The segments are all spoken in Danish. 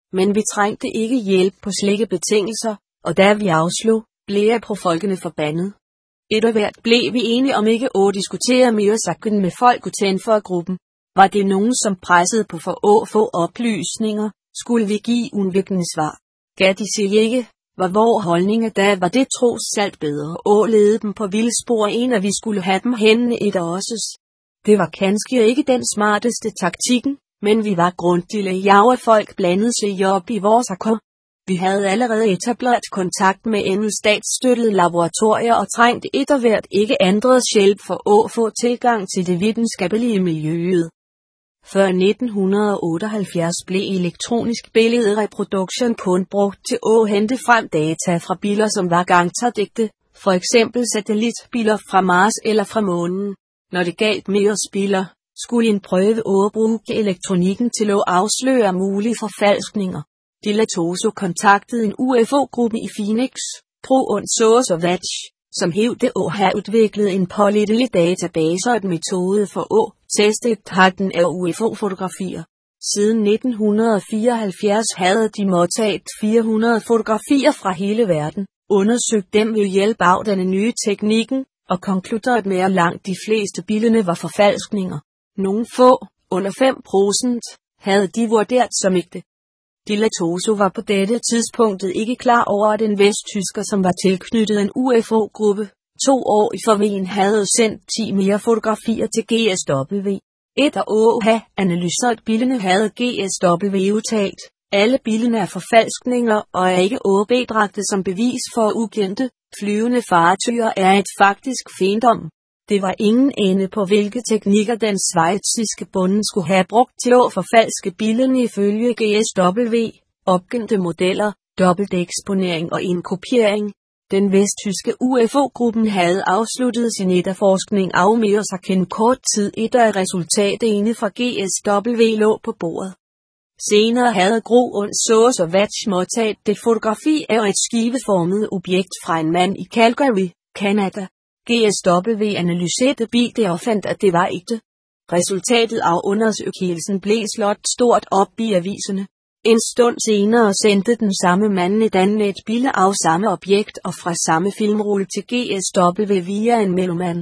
Men vi trængte ikke hjælp på slikke betingelser, og da vi afslog, blev jeg på folkene forbandet. Et og hvert blev vi enige om ikke at diskutere mere saken med folk utenfor gruppen. Var det nogen, som pressede på for at få oplysninger, skulle vi give undvikende svar. Gav de sig ikke, var vor holdning da var det trods alt bedre at lede dem på vildspor end at vi skulle have dem henne et også. Det var kanskje ikke den smarteste taktikken, men vi var grundigt jav at folk blandede sig op i vores sager. Vi havde allerede etableret kontakt med engelskstatsstøttede laboratorier og trængte et og hvert ikke andres hjælp for at få tilgang til det videnskabelige miljøet. Før 1978 blev elektronisk billedreproduktion kun brugt til at hente frem data fra billeder som var gangtardægte, for eksempel satellitbilleder fra Mars eller fra Månen. Når det galt med spiller, skulle en prøve at bruge elektronikken til at afsløre mulige forfalskninger. De Latoso kontaktede en UFO-gruppe i Phoenix, Pro-Observatoire, som hævdede at have udviklet en pålidelig database og et metode for at teste etaten af UFO-fotografier. Siden 1974 havde de modtaget 400 fotografier fra hele verden, undersøgt dem ved hjælp af denne nye teknikken, og konkluderet med at langt de fleste billeder var forfalskninger. Nogle få, under 5%, havde de vurderet som ægte. De Latoso var på dette tidspunktet ikke klar over, at en vesttysker, som var tilknyttet en UFO-gruppe, 2 år i forvejen havde sendt 10 mere fotografier til GSW. Et og have analyseret billederne havde GSW udtalt. Alle billederne er forfalskninger og er ikke betragtet som bevis for ukendte flyvende fartøjer er et faktisk findom. Det var ingen ende på hvilke teknikker den schweiziske bonde skulle have brugt til at forfalske billederne ifølge GSW, opgendte modeller, dobbelteksponering og indkopiering. Den vesttyske UFO-gruppen havde afsluttet sin efterforskning af Meersaken kort tid efter resultaterne fra GSW lå på bordet. Senere havde Pro-Observatoire modtaget det fotografi af et skiveformet objekt fra en mand i Calgary, Canada. GSW analyserede billedet og fandt, at det var ægte. Resultatet af undersøgelsen blev slået stort op i aviserne. En stund senere sendte den samme mand et andet billede af samme objekt og fra samme filmrulle til GSW via en mellemmand.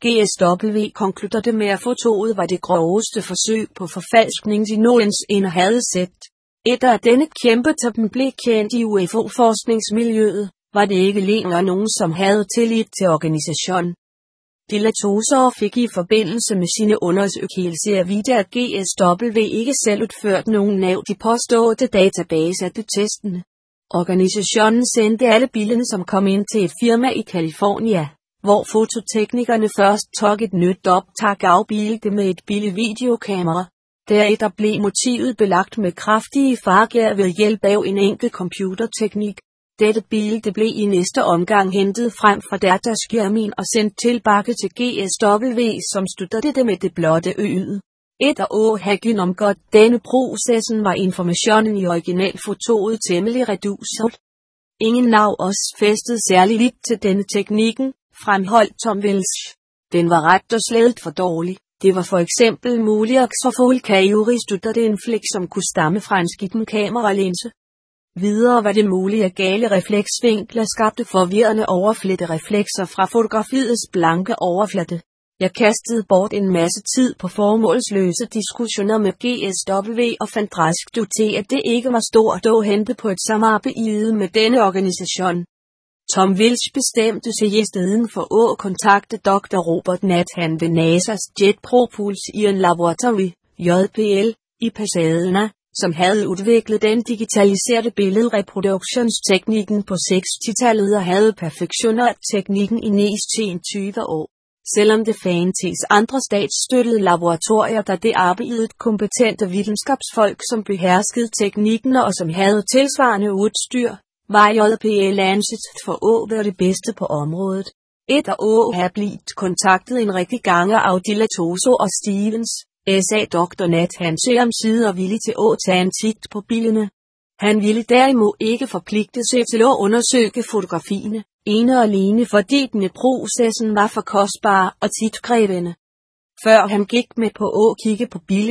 GSW konkluderede med at fotoet var det groveste forsøg på forfalskning de nogensinde havde set. Efter at denne kæmpetappen blev kendt i UFO-forskningsmiljøet, var det ikke længere nogen, som havde tillid til organisationen. De Latoso fik i forbindelse med sine undersøgelser at vide, at GSW ikke selv udførte nogen nævnt i påståede database af testene. Organisationen sendte alle billederne, som kom ind til et firma i California, hvor fototeknikerne først tog et nyt optag af billedet med et billigt videokamera. Derefter blev motivet belagt med kraftige farver ved hjælp af en enkelt computerteknik. Dette billede blev i næste omgang hentet frem fra dataskærmen og sendt tilbage til GSW, som studerede det med det blotte øje. Efter at have gennemgået denne processen var informationen i originalfotoet temmelig reduceret. Ingen navn også fæstede særlig lidt til denne teknikken, fremholdt Tom Welsh. Den var ret og slet for dårlig. Det var for eksempel muligt at så folk kan studere en flæk, som kunne stamme fra en skitten kameralinse. Videre var det muligt at gale refleksvinkler skabte forvirrende overfladereflekser fra fotografiets blanke overflade. Jeg kastede bort en masse tid på formålsløse diskussioner med GSW og fandt raskt ud til, at det ikke var stort at hente på et samarbejde med denne organisation. Tom Welsh bestemte sig i stedet for at kontakte Dr. Robert Nathan ved NASA's Jet Propulsion Laboratory, JPL, i Pasadena, som havde udviklet den digitaliserede billedreproduktionsteknikken på 60-tallet og havde perfektioneret teknikken i næsten 20 år. Selvom det fandtes andre statsstøttede laboratorier, der det arbejdede kompetente videnskabsfolk, som beherskede teknikken og som havde tilsvarende udstyr, var JPL anset for at være det bedste på området. Et og have blivet kontaktet en række gange af de Latoso og Stevens, sagde Dr. Nathan om side og villig til at tage en kig på billederne. Han ville derimod ikke forpligte sig til at undersøge fotografierne, ene og alene fordi denne processen var for kostbar og tidkrævende. Før han gik med på at kigge på billederne,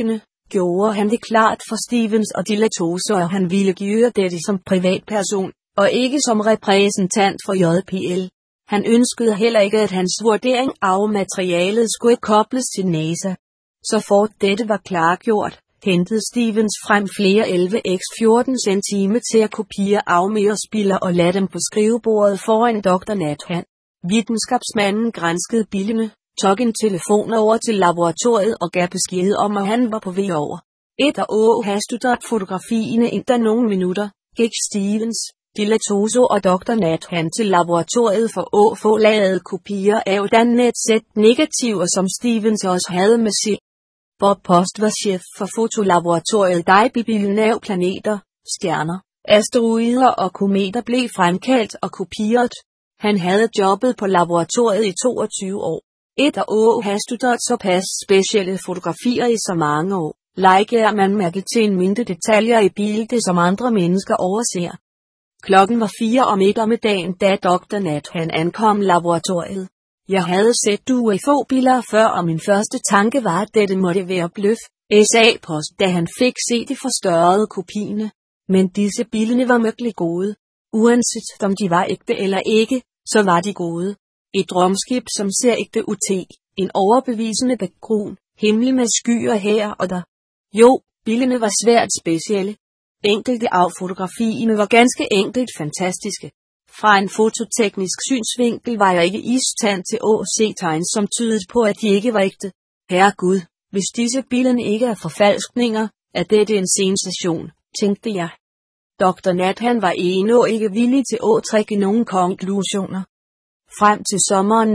gjorde han det klart for Stevens og de Latoso, at han ville gøre dette som privatperson, og ikke som repræsentant for JPL. Han ønskede heller ikke, at hans vurdering af materialet skulle kobles til NASA. Så fort dette var klargjort, hentede Stevens frem flere 11x14 cm til at kopiere af Mears-biller og lade dem på skrivebordet foran Dr. Nathan. Videnskabsmanden granskede billene, tog en telefon over til laboratoriet og gav besked om, at han var på vej over. Hastudret fotografierne inden nogle minutter, gik Stevens, de Latoso og Dr. Nathan til laboratoriet for at få lavet kopier af den et sæt negativer, som Stevens også havde med sig. Bob Post var chef for fotolaboratoriet, da billeder af planeter, stjerner, asteroider og kometer blev fremkaldt og kopieret. Han havde jobbet på laboratoriet i 22 år. Har studeret såpas specielle fotografier i så mange år, lægger man mærke til en mindre detaljer i billedet, som andre mennesker overser. Klokken var 4 om eftermiddagen, da Dr. Nathan ankom laboratoriet. Jeg havde set UFO-billeder før, og min første tanke var, at dette måtte være bløf, sagde Post, da han fik set de forstørrede kopierne. Men disse billeder var virkelig gode. Uanset om de var ægte eller ikke, så var de gode. Et rumskib, som ser ægte ud, en overbevisende baggrund, himmel med skyer her og der. Jo, billederne var svært specielle. Enkelte af fotografierne var ganske enkelt fantastiske. Fra en fototeknisk synsvinkel var jeg ikke i stand til at se tegn, som tydede på, at de ikke var ægte. Herregud, hvis disse billeder ikke er forfalskninger, er dette en sensation, tænkte jeg. Dr. Nathan var endnu ikke villig til at trække nogen konklusioner. Frem til sommeren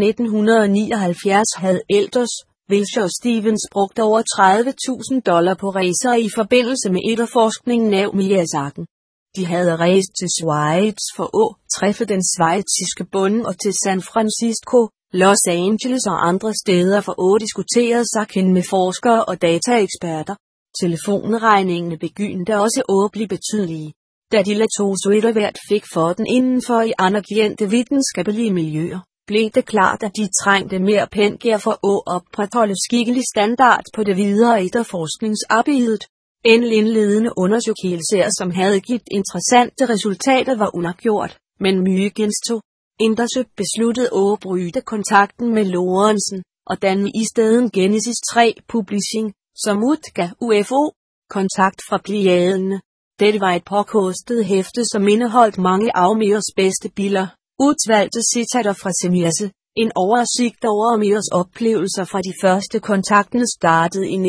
1979 havde Elders, Wilshire og Stevens brugt over $30,000 på rejser i forbindelse med efterforskningen af Mears-sagen. De havde rejst til Schweiz for at træffe den schweiziske bonde og til San Francisco, Los Angeles og andre steder for at diskutere sagen med forskere og dataeksperter. Telefonregningene begyndte også at blive betydelige, da de Latoso hvert fik for den indenfor i anerkendte videnskabelige miljøer, blev det klart, at de trængte mere penge for at opretholde skikkelig standard på det videre efterforskningsarbejdet. En indledende undersøgelse, som havde givet interessante resultater, var undergjort, men Mygensto Indersø besluttede at bryde kontakten med Lorentzen, og danne i stedet Genesis 3 Publishing, som udgav UFO-kontakt fra Plejaderne. Dette var et påkostet hæfte, som indeholdt mange af Mears bedste billeder, udvalgte citater fra Semiramis, en oversigt over Mears oplevelser fra de første kontakten startede i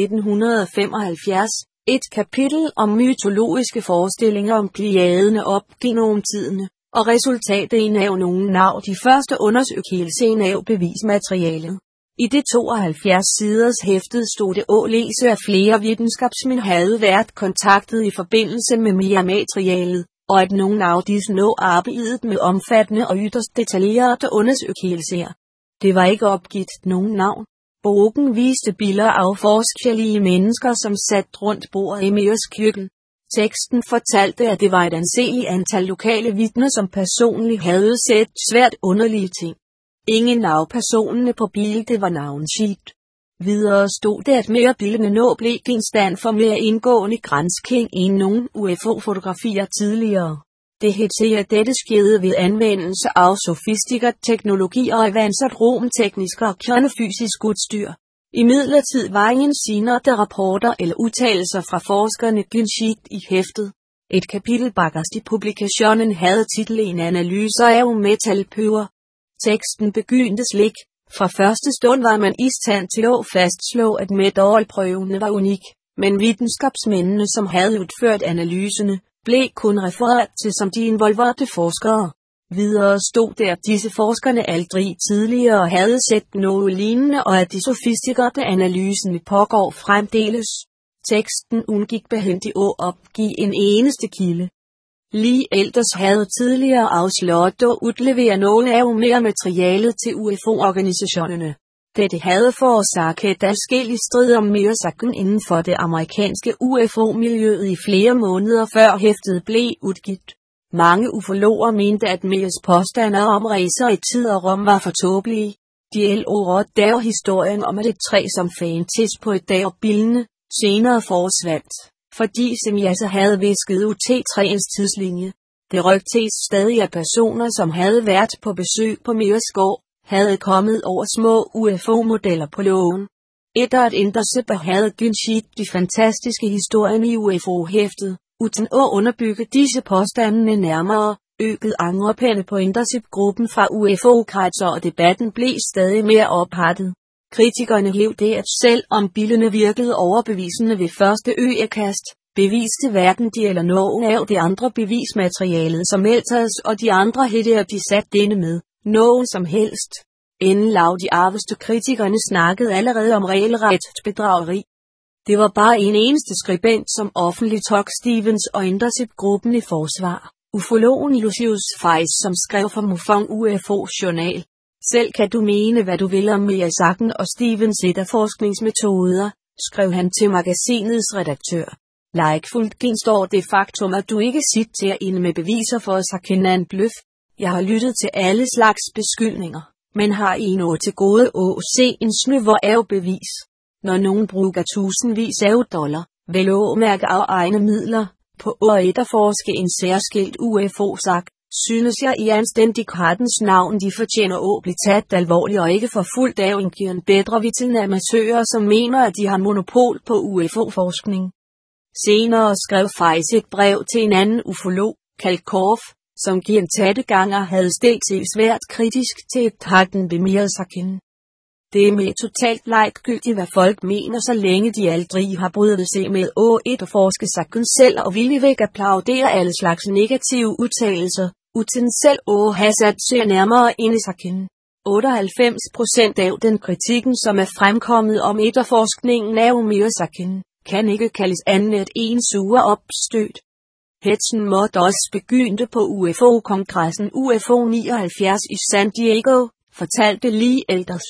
1975. Et kapitel om mytologiske forestillinger om Plejaderne op gennem tiderne, og resultatet af nogle af de første undersøgelser af bevismaterialet. I det 72 siders hæftet stod det at læse, at flere videnskabsmænd havde været kontaktet i forbindelse med Mears-materialet, og at nogle af disse nå arbejdet med omfattende og yderst detaljerede undersøgelser. Det var ikke opgivet nogen navn. Bogen viste billeder af forskellige mennesker, som sat rundt bordet i Mears køkken. Teksten fortalte, at det var et anseligt antal lokale vidner, som personligt havde set svært underlige ting. Ingen af personerne på billedet var navnsheet. Videre stod det, at Mears-billederne nå blev genstand for mere indgående granskning end nogen UFO-fotografier tidligere. Det hed at dette skete ved anvendelse af sofistikeret teknologi og avanceret rumteknisk og kernefysisk udstyr. Imidlertid var ingen senere rapporter eller udtalelser fra forskerne genskikt i hæftet. Et kapitel bagerst i publikationen havde titlen Analyser af metalpøver. Teksten begyndte slik. Fra første stund var man i stand til at fastslå, at metalprøvene var unik, men videnskabsmændene, som havde udført analyserne, blev kun refereret til som de involverede forskere. Videre stod der, at disse forskerne aldrig tidligere havde set noget lignende, og at de sofistikerede analyserne pågår fremdeles. Teksten undgik behændigt at opgive en eneste kilde. Lee Elders havde tidligere afsløret at udlevere nogle af Mears-materialet til UFO-organisationerne. Dette havde forårsaget adskillig strid om Mears-sagen inden for det amerikanske UFO-miljøet i flere måneder før hæftet blev udgivet. Mange ufologer mente, at Mears påstande om rejser i tid og rum var for tåbelige. De elorede der historien om, at et træ som fandtes på et dag og billene, Senere forsvandt, fordi Semjasa havde visket UT3'ens tidslinje. Det rygtes stadig af personer, som havde været på besøg på Mjøsgård, havde kommet over små UFO-modeller på lågen. Eddard Intercept havde gengivet de fantastiske historier i UFO-hæftet, uden at underbygge disse påstandene nærmere. Øget angrepende på Intercept-gruppen fra UFO-kredser, og debatten blev stadig mere ophattet. Kritikerne hævdede, at selv om billerne virkede overbevisende ved første øjekast, beviste hverken de eller nogen af det andre bevismaterialet som Elters og de andre hævdede, at de satte denne med nogen som helst. Inden lav de arveste kritikerne snakkede allerede om regelret bedrageri. Det var bare en eneste skribent, som offentligt tog Stevens og Intercept-gruppen i forsvar. Ufologen Lucius Feis, som skrev for MUFON UFO-journal. Selv kan du mene, hvad du vil om Miyazaken og Stevens efterforskningsmetoder, skrev han til magasinets redaktør. Likefuldt genstår det faktum, at du ikke sitter inde med beviser for at kende en bløf. Jeg har lyttet til alle slags beskyldninger, men har endnu til gode at se en snøver af bevis. Når nogen bruger tusindvis af dollar, vel at mærke af egne midler, på at efterforske en særskilt UFO-sak, synes jeg i anstændighedens navn de fortjener at blive taget alvorligt og ikke forfulgt af en bedre vi til amatører, som mener, at de har monopol på UFO-forskning. Senere skrev Feis et brev til en anden ufolog, Kalkoff, som gentagne gange havde stillet sig svært kritisk til etaten ved Miyazaken. Det er med totalt ligegyldigt, hvad folk mener, så længe de aldrig har brydet sig med at efterforske sagen selv og villigvæk applaudere alle slags negative udtalelser, uden selv at have sat sig nærmere ind i sagen. 98% af den kritikken, som er fremkommet om efterforskningen af Miyazaken, kan ikke kaldes andet en sur opstød. Hetsen måtte også begynde på UFO-kongressen UFO 79 i San Diego, fortalte Lee Elders.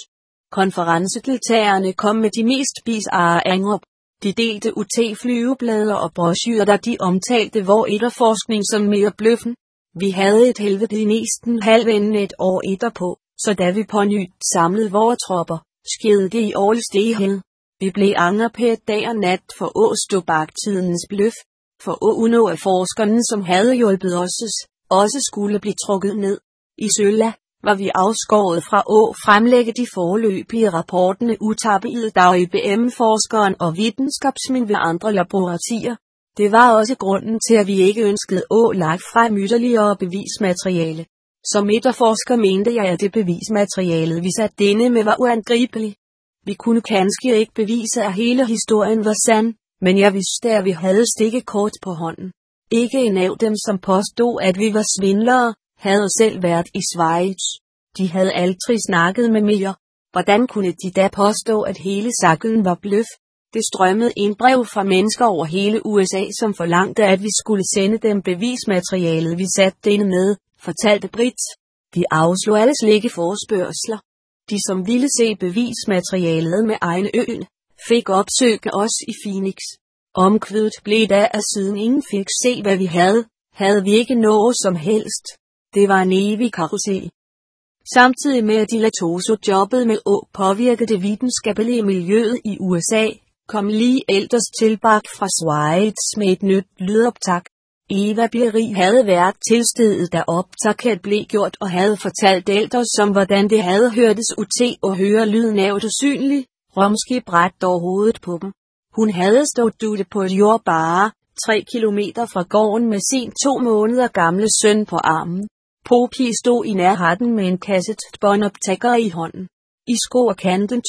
Konferencedeltagerne kom med de mest bizarre angreb. De delte UT-flyveblader og brochurer, der de omtalte vor efterforskning som mere bløffen. Vi havde et helvede i næsten halvenden et år etterpå, så da vi på nyt samlede vores tropper, skete det i årlig steghed. Vi blev angrebet dag og nat for at stå bag tidens bløf, for at undgå at forskerne, som havde hjulpet os, også skulle blive trukket ned. I Sølla var vi afskåret fra at fremlægge de foreløbige rapportene udtappet af IBM-forskeren og videnskabsmænd ved andre laboratorier. Det var også grunden til, at vi ikke ønskede at lægge frem yderligere bevismateriale. Som efterforsker mente jeg, at det bevismaterialet, vi satte denne med, var uangribeligt. Vi kunne kanskje ikke bevise, at hele historien var sand, men jeg vidste, at vi havde stikkekort på hånden. Ikke en af dem, som påstod, at vi var svindlere, havde selv været i Schweiz. De havde aldrig snakket med mere. Hvordan kunne de da påstå, at hele sagen var bløf? Det strømmede en brev fra mennesker over hele USA, som forlangte, at vi skulle sende dem bevismaterialet, vi satte denne med, fortalte Britt. De afslog alle slikke forespørgsler. De, som ville se bevismaterialet med egne øjne, fik opsøge os i Phoenix. Omkvædet blev da, at siden ingen fik se, hvad vi havde vi ikke noget som helst. Det var en evig karusel. Samtidig med at Dilatoso jobbede med at påvirke det videnskabelige miljøet i USA, kom Lee Elders tilbage fra Schweiz med et nyt lydoptag. Eva Bjerrig havde været til stedet, da optaget blev gjort og havde fortalt Elders om, hvordan det havde hørtes ud til at høre lyden af et usynligt, romskib ret over hovedet på dem. Hun havde stået ude på et jord bare 3 kilometer fra gården med sin 2 måneder gamle søn på armen. Poppy stod i nærheden med en kassetbåndoptager i hånden. I skoerkanten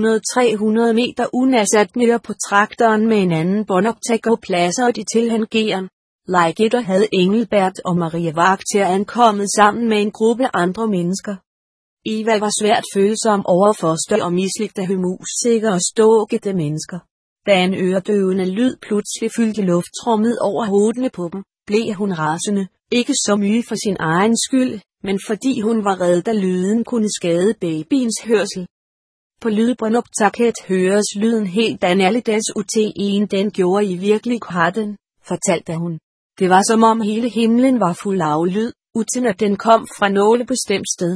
200-300 meter unasat mere på traktoren med en anden båndoptager pladser de til hangeren. Leiketter havde Engelbert og Maria Wagter ankommet sammen med en gruppe andre mennesker. Eva var svært følsom over for støj og misligte musikker og ståkede mennesker. Da en øredøvende lyd pludselig fyldte luftrummet over hovedene på dem, blev hun rasende, ikke så mye for sin egen skyld, men fordi hun var redd, da lyden kunne skade babyens hørsel. På lydbåndoptaget høres lyden helt anderledes ud til en den gjorde i virkeligheden, fortalte hun. Det var som om hele himlen var fuld af lyd, uden at den kom fra noget bestemt sted.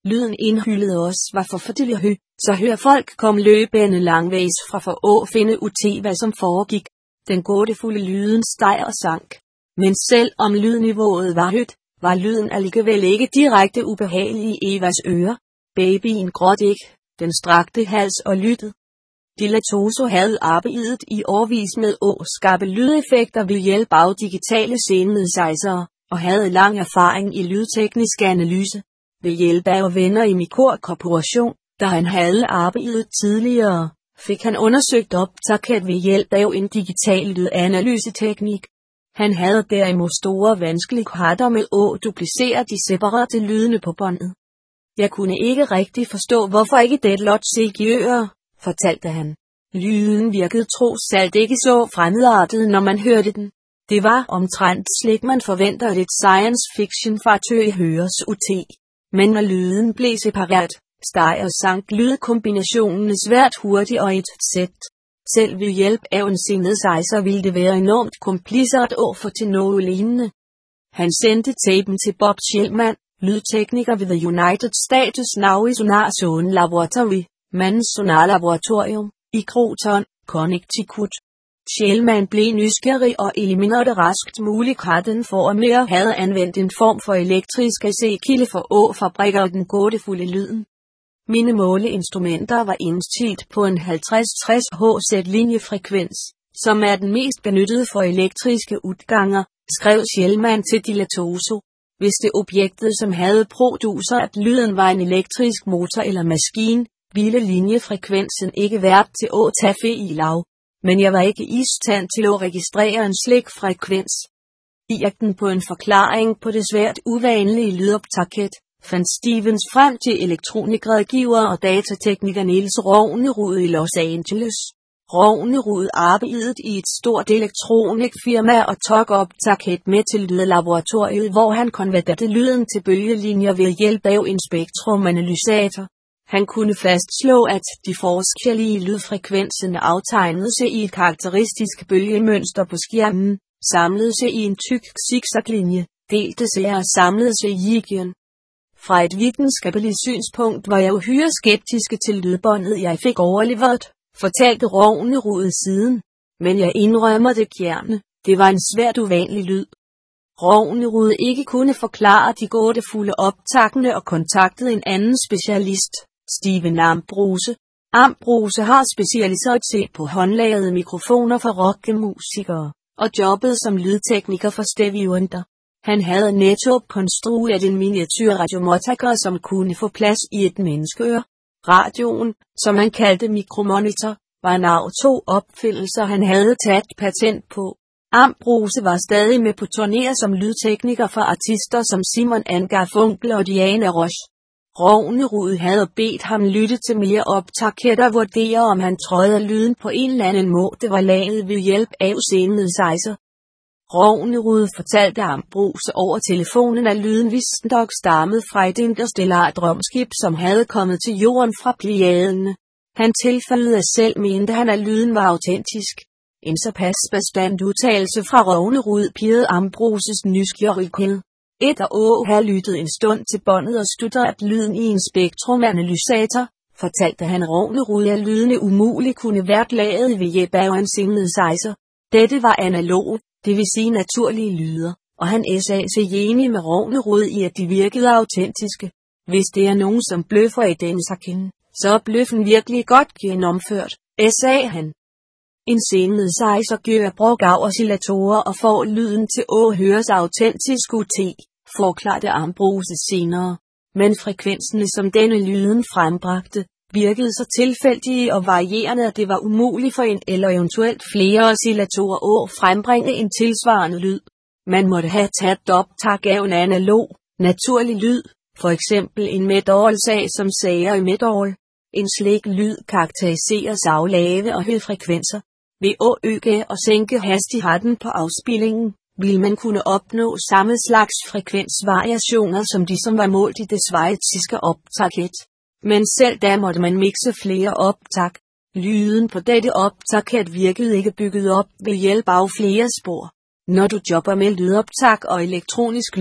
Lyden indhyllede os var for fortidelig hø, så hørfolk kom løbende langvejs fra for at finde ud hvad som foregik. Den gådefulde lyden steg og sank. Men selv om lydniveauet var højt, var lyden alligevel ikke direkte ubehagelig i Evas ører. Babyen gråd ikke, den strakte hals og lyttede. Dilatoso havde arbejdet i årevis med at skabe lydeffekter ved hjælp af digitale scenesizere, og havde lang erfaring i lydteknisk analyse. Ved hjælp af venner i Mikor Corporation, der han havde arbejdet tidligere, fik han undersøgt optaget ved hjælp af en digital lydanalyseteknik. Han havde derimod store vanskeligheder med at duplicere de separate lydene på båndet. Jeg kunne ikke rigtig forstå, hvorfor ikke Deadlot CG'er, fortalte han. Lyden virkede trods alt ikke så fremmedartet, når man hørte den. Det var omtrent slik man forventer et science fiction fartøj høres ud. Men når lyden blev separat, steg og sank lydkombinationen svært hurtigt og et sæt. Selv ved hjælp af en synthesizer ville det være enormt kompliceret at få til noget lignende. Han sendte tapen til Bob Shellman, lydtekniker ved The United States Navy Sonar Zone Laboratory, mandens sonarlaboratorium, i Croton, Connecticut. Shellman blev nysgerrig og eliminerede raskt muligheden for at mere havde anvendt en form for elektrisk AC-kilde for at fabrikkere den gådefulde lyden. Mine måleinstrumenter var indstillet på en 50-60 Hz-linjefrekvens, som er den mest benyttede for elektriske udganger, skrev Shellman til Dilatoso. Hvis det objektet, som havde producer at lyden var en elektrisk motor eller maskine, ville linjefrekvensen ikke være til at tage fejl af. Men jeg var ikke i stand til at registrere en slik frekvens. I jagten på en forklaring på det svært uvanlige lydoptaget, fandt Stevens frem til elektronikrådgiver og datatekniker Niels Rovnerud i Los Angeles. Rovnerud arbejdede i et stort elektronikfirma og tog optaget med til lydlaboratoriet, hvor han konverterede lyden til bølgelinjer ved hjælp af en spektrumanalysator. Han kunne fastslå, at de forskellige lydfrekvenser aftegnede sig i et karakteristisk bølgemønster på skærmen, samlede sig i en tyk zigzaglinje, delte sig og samlede sig i jiggen. Fra et videnskabeligt synspunkt var jeg uhyre skeptiske til lydbåndet, jeg fik overleveret, fortalte Rovnerud siden. Men jeg indrømmer det gerne, det var en svært uvanlig lyd. Rovnerud ikke kunne forklare de gådefulde optagende og kontaktede en anden specialist, Steven Ambrose. Ambrose har specialiseret sig på håndlagede mikrofoner for rockmusikere, og jobbet som lydtekniker for Stevie Wonder. Han havde netop konstrueret en miniatyrradiomottager, som kunne få plads i et menneskeøre. Radioen, som han kaldte mikromonitor, var en af 2 opfindelser, han havde taget patent på. Ambrose var stadig med på turnéer som lydtekniker for artister som Simon and Garfunkel og Diana Ross. Rovnerud havde bedt ham lytte til mere optaget og vurdere, om han troede lyden på en eller anden måde var laget ved hjælp af synthesizer. Rovnerud fortalte Ambrose over telefonen, at lyden vistnok stammede fra et interstellart rumskib, som havde kommet til jorden fra Plejaderne. Han tilføjede selv mente han, at lyden var autentisk. En såpas bestandt udtalelse fra Rovnerud pirrede Ambroses nysgerrighed. Efter at have lyttet en stund til båndet og studeret lyden i en spektrumanalysator, fortalte han Rovnerud, at lydene umuligt kunne være lavet ved hjælp af en synthesizer. Dette var analog, det vil sige naturlige lyder, og han sagde sig enig med Rovnerud i, at de virkede autentiske. Hvis det er nogen, som bløffer i den saken, så er bløffen virkelig godt gennemført, sagde han. En synthesizer gør brug af oscillatorer og får lyden til at høres autentisk ud, forklarede Ambrose senere. Men frekvenserne, som denne lyden frembragte, virkede så tilfældige og varierende, at det var umuligt for en eller eventuelt flere oscillatorer at frembringe en tilsvarende lyd. Man måtte have taget optag af en analog, naturlig lyd, for eksempel en midtårlsag som sager i midtårl. En slik lyd karakteriseres af lave og høje frekvenser. Ved at øge og sænke hastigheden på afspilningen, ville man kunne opnå samme slags frekvensvariationer som de, som var målt i det schweiziske optaget. Men selv da måtte man mixe flere optag. Lyden på dette optaget virkede ikke bygget op ved hjælp af flere spor. Når du jobber med lydoptag og elektronisk lyd,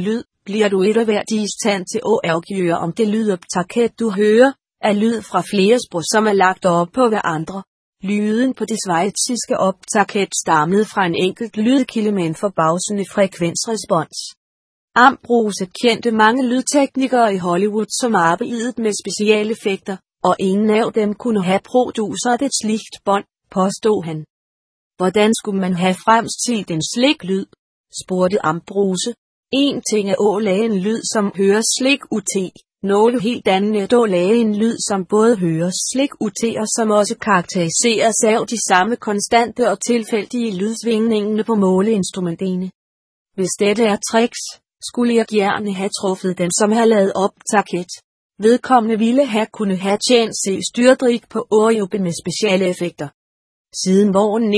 bliver du et af hvert i stand til at afgøre, om det lydoptaget du hører, er lyd fra flere spor, som er lagt op på hverandre. Lyden på det schweiziske optaget stammede fra en enkelt lydkilde med en forbavsende frekvensrespons. Ambrose kendte mange lydteknikere i Hollywood, som arbejdede med specialeffekter, og ingen af dem kunne have produceret et slikt bånd, påstod han. Hvordan skulle man have fremstillet en slik lyd? Spurgte Ambrose. En ting er at lave en lyd, som høres slik ud. Noget helt andet er at lave en lyd, som både høres slik ud og som også karakteriseres af de samme konstante og tilfældige lydsvingningene på måleinstrumenterne. Hvis dette er tricks, skulle jeg gerne have truffet den, som har lavet optaget. Vedkommende ville kunne have tjent sig styrdrik på ordjubben med speciale effekter. Siden våren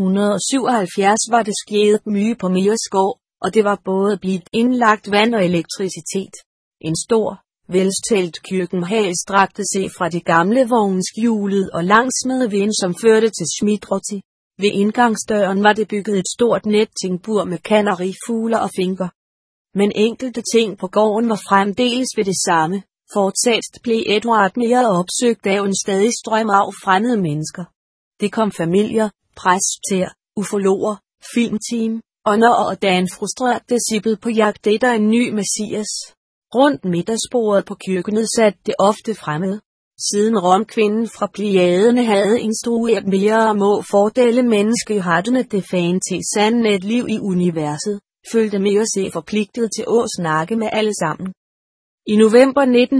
1977 var det sket mye på Meerskov, og det var både blivet indlagt vand og elektricitet. En stor, velstelt køkkenhal strakte sig fra det gamle vognskjulet og langs med vind, som førte til Schmidrotti. Ved indgangsdøren var det bygget et stort nettingbur med kanarifugler og finker. Men enkelte ting på gården var fremdeles ved det samme. Fortsat blev Edward mere opsøgt af en stadig strøm af fremmede mennesker. Det kom familier, præster, ufologer, filmteam, ånder og da en frustreret disciple på jagt efter en ny messias. Rundt middagsbordet på køkkenet satte det ofte fremmede. Siden romkvinden fra Plejaderne havde instrueret mere om at fordele menneskehartene det fan til sande et liv i universet, følte mere sig forpligtet til at snakke med alle sammen. I november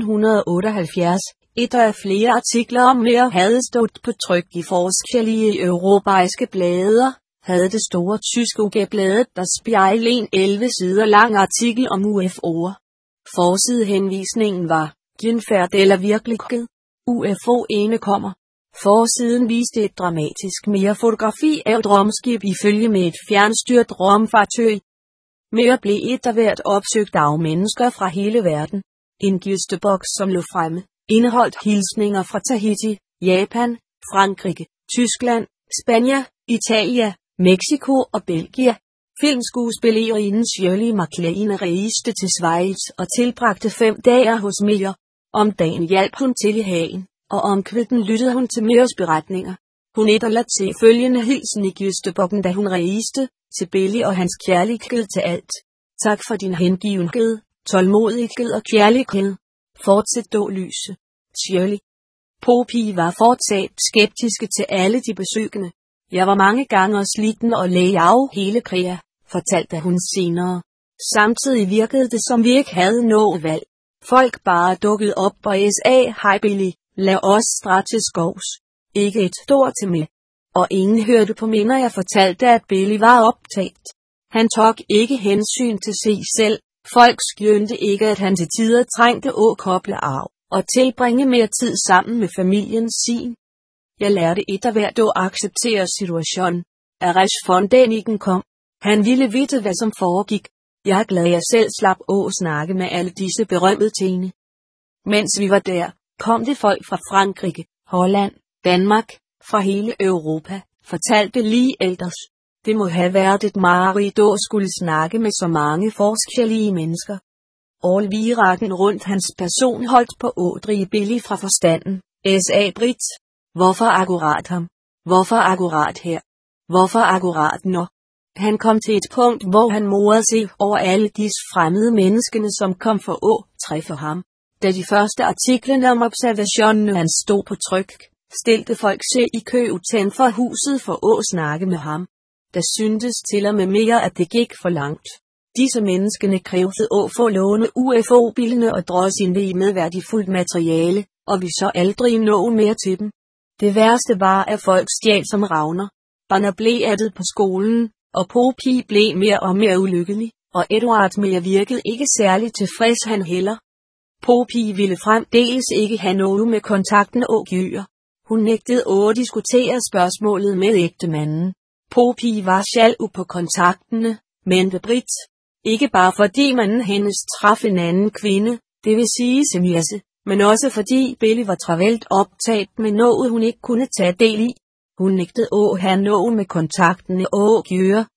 1978, et af flere artikler om mere havde stået på tryk i forskellige europæiske blader, havde det store tyske UG-bladet Der Spiegel en 11 sider lang artikel om UFO'er. Forsidehenvisningen var, genfærd eller virkelighed, UFO-ene kommer. Forsiden viste et dramatisk mere fotografi af et rumskib i følge med et fjernstyrt rumfartøj. Mere blev et af hvert opsøgt af mennesker fra hele verden. En gæsteboks, som lå fremme, indeholdt hilsninger fra Tahiti, Japan, Frankrig, Tyskland, Spanien, Italien, Mexico og Belgien. Filmskuespillerinden Shirley MacLaine rejste til Schweiz og tilbragte 5 dage hos Meyer. Om dagen hjalp hun til i hagen, og om kvelden lyttede hun til Meyers beretninger. Hun efterlod følgende hilsen i gæstebokken, da hun rejste, til Billy og hans kærlighed til alt. Tak for din hengivenhed, tålmodighed og kærlighed. Fortsæt dog lyse. Shirley. Poppy var fortsat skeptiske til alle de besøgende. Jeg var mange gange sliten og lagde af hele kriger, fortalte hun senere. Samtidig virkede det, som vi ikke havde noget valg. Folk bare dukkede op og hej Billy, lad os straks til skovs. Ikke et stort til med. Og ingen hørte på mig, når jeg fortalte, at Billy var optaget. Han tog ikke hensyn til sig selv. Folk skyndte ikke, at han til tider trængte at koble af og tilbringe mere tid sammen med familien sin. Jeg lærte et af hvert at acceptere situationen. Erich von Däniken kom. Han ville vide, hvad som foregik. Jeg er glad, jeg selv slap at snakke med alle disse berømmede ting. Mens vi var der, kom det folk fra Frankrig, Holland, Danmark, fra hele Europa, fortalte lige ældres. Det må have været et mareridt at skulle snakke med så mange forskellige mennesker. All virakken rundt hans person holdt på at drive Billy fra forstanden. S.A. Britt. Hvorfor akkurat ham? Hvorfor akkurat her? Hvorfor akkurat når? Han kom til et punkt, hvor han morede sig over alle disse fremmede menneskene, som kom for at træffe ham. Da de første artikler om observationen han stod på tryk, stilte folk sig i kø uden for huset for at snakke med ham. Der syntes til og med mere, at det gik for langt. Disse menneskene krævede at få låne UFO-bilerne og drøs ind med værdifuldt materiale, og vi så aldrig nå mere til dem. Det værste var, at folk stjal som ravner. Banner blev addet på skolen, og Poppy blev mere og mere ulykkelig, og Edward mere virkede ikke særlig tilfreds han heller. Poppy ville fremdeles ikke have noget med kontakten og gyr. Hun nægtede at diskutere spørgsmålet med ægtemanden. Poppy var jaloux på kontaktene, men ved Britt. Ikke bare fordi manden hendes traf en anden kvinde, det vil sige Semiasse, men også fordi Billy var travelt optaget med noget hun ikke kunne tage del i. Hun nægtede at have noget med kontaktene og gyre,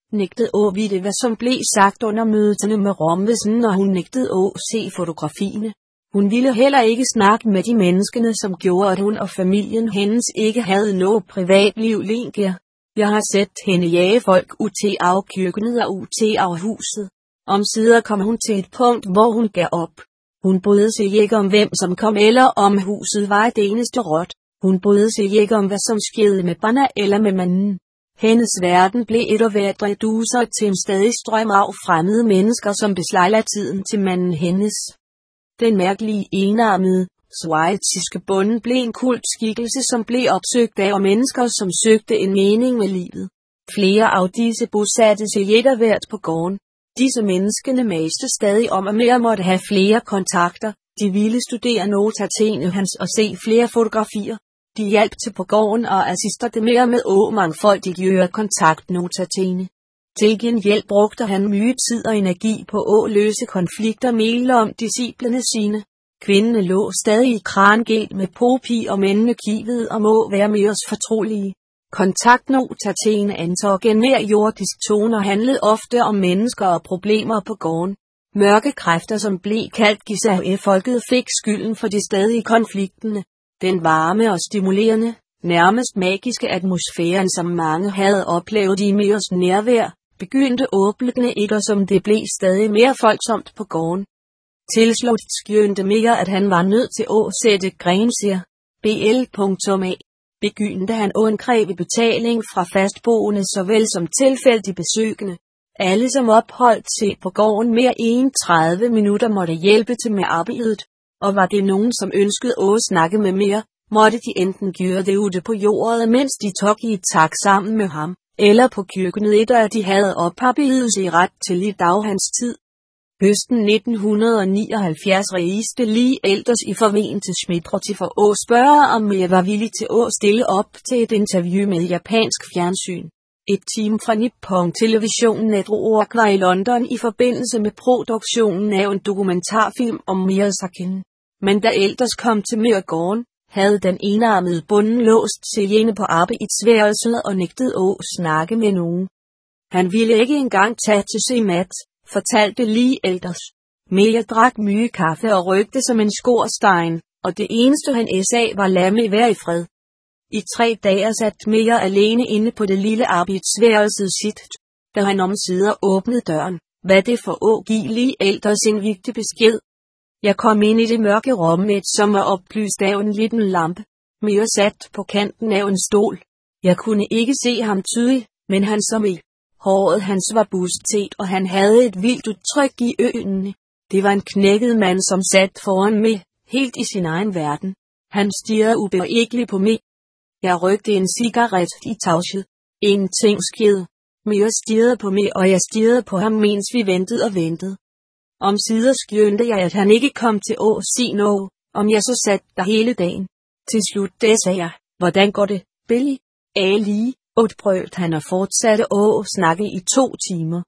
nægtede at vide hvad som blev sagt under møderne med Romvesen, og hun nægtede at se fotografierne. Hun ville heller ikke snakke med de menneskene, som gjorde, at hun og familien hendes ikke havde noget privatliv længere. Jeg har set hende jage folk ud af køkkenet og ud af huset. Omsider kom hun til et punkt, hvor hun gav op. Hun brød sig ikke om hvem som kom eller om huset var et eneste råt. Hun brød sig ikke om hvad som skete med barna eller med manden. Hendes verden blev et og hvert reducer til en stadig strøm af fremmede mennesker, som beslejler tiden til manden hendes. Den mærkelige enarmede, schweiziske bonde blev en kultskikkelse, som blev opsøgt af mennesker, som søgte en mening med livet. Flere af disse bosatte sig et og hvert på gården. Disse menneskene maste stadig om, at mere måtte have flere kontakter. De ville studere notatene hans og se flere fotografier. De hjalp til på gården og assisterte mere med mangfoldiggøre kontaktnotatene. Til gengæld brugte han mye tid og energi på at løse konflikter med om disciplene sine. Kvinderne lå stadig i krangel med Popi, og mændene kivede og må være med os fortrolige. Kontaktnotatene antog en mere jordisk tone og handlede ofte om mennesker og problemer på gården. Mørke kræfter, som blev kaldt Gisave-folket, fik skylden for de stadige konflikterne. Den varme og stimulerende, nærmest magiske atmosfæren, som mange havde oplevet i Meers nærvær, begyndte åbne ikke, som det blev stadig mere folksomt på gården. Tilslut skyndte mere, at han var nødt til at sætte grænser. BL.A. Begyndte han at kræve betaling fra fastboende såvel som tilfældige besøgende. Alle som opholdt sig på gården mere end 30 minutter måtte hjælpe til med arbejdet, og var det nogen som ønskede at snakke med mere, måtte de enten gøre det ude på jordet, mens de tog i tak sammen med ham, eller på køkkenet etter at de havde oparbejdet sig ret til i dag hans tid. Høsten 1979 rejste lige Elders i Forven til Schmidtroti for at spørge, om jeg var villig til at stille op til et interview med japansk fjernsyn. Et team fra Nippon Television Network var i London i forbindelse med produktionen af en dokumentarfilm om Miyazaki. Men da Elders kom til Mørgården, havde den enarmede bonde låst sig inde på arbejdsværelset og nægtede at snakke med nogen. Han ville ikke engang tage til sig mat, fortalte lige Elders. Meyer drak mye kaffe og røgte som en skorsten, og det eneste han sagde var lad mig være i fred. I 3 dage satt Meyer alene inde på det lille arbejdsværelset sit. Da han omsider åbnede døren, hvad det for at give lige Elders en vigtig besked. Jeg kom ind i det mørke rum, som var oplyst af en lille lampe. Meyer sat på kanten af en stol. Jeg kunne ikke se ham tydeligt, men han så mig. Håret hans var bustet, og han havde et vildt udtryk i øjnene. Det var en knækket mand, som sat foran mig, helt i sin egen verden. Han stirrede ubevægeligt på mig. Jeg røgte en cigaret i tavshed. Ingenting skete. Meyer stirrede på mig, og jeg stirrede på ham, mens vi ventede og ventede. Omsider skyndte jeg, at han ikke kom til at sige noget, om jeg så sat der hele dagen. Til slut sagde jeg, hvordan går det, Billy? Ali, udbrød han og fortsatte at snakke i 2 timer.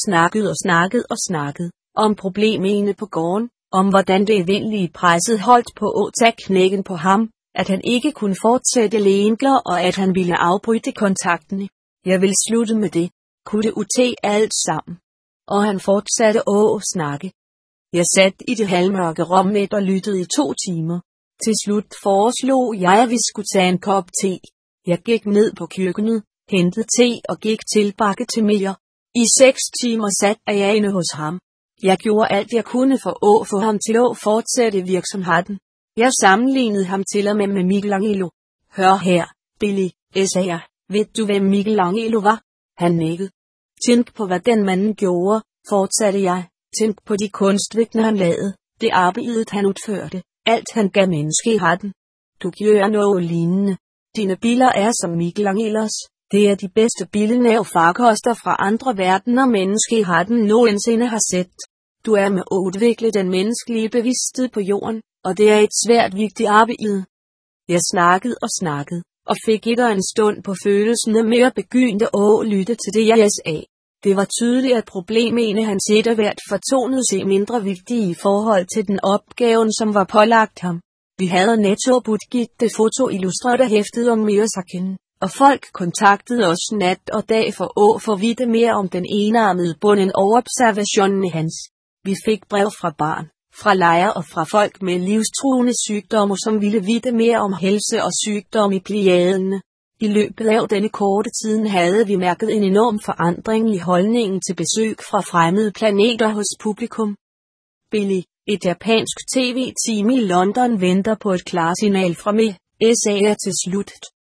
Snakkede, om problemerne på gården, om hvordan det evindelige presset holdt på at tage knækken på ham, at han ikke kunne fortsætte længere og at han ville afbryde kontakterne. Jeg vil slutte med det. Kunne det ute alt sammen? Og han fortsatte at snakke. Jeg sat i det halvmørke rum og lyttede i 2 timer. Til slut foreslog jeg, at vi skulle tage en kop te. Jeg gik ned på køkkenet, hentede te og gik tilbage til Meyer. I 6 timer sat jeg inde hos ham. Jeg gjorde alt jeg kunne for at få ham til at fortsætte virksomheden. Jeg sammenlignede ham til og med Michelangelo. Hør her, Billy, sagde jeg. Ved du hvem Michelangelo var? Han nikkede. Tænk på hvad den manden gjorde, fortsatte jeg. Tænk på de kunstværker han lavede, det arbejdet han udførte, alt han gav menneskeheden. Du gør noget lignende. Dine billeder er som Michelangelos. Det er de bedste billeder og farkoster fra andre verdener menneskeheden nogensinde har set. Du er med at udvikle den menneskelige bevidsthed på jorden, og det er et svært vigtigt arbejde. Jeg snakkede, og fik etter en stund på følelsen med at begynde at lytte til det jeg sagde. Det var tydeligt, at problemerne hans etter hvert fortonede sig mindre vigtige i forhold til den opgaven, som var pålagt ham. Vi havde netop udgivet det fotoillustrerede hæftet om Miyazaki. Og folk kontaktede os nat og dag for at få vide mere om den enarmede bunden og observationen hans. Vi fik brev fra barn, fra lejre og fra folk med livstruende sygdomme, som ville vide mere om helse og sygdom i Plejaderne. I løbet af denne korte tid havde vi mærket en enorm forandring i holdningen til besøg fra fremmede planeter hos publikum. Billy, et japansk tv-team i London venter på et klarsignal fra mig, SA til slut.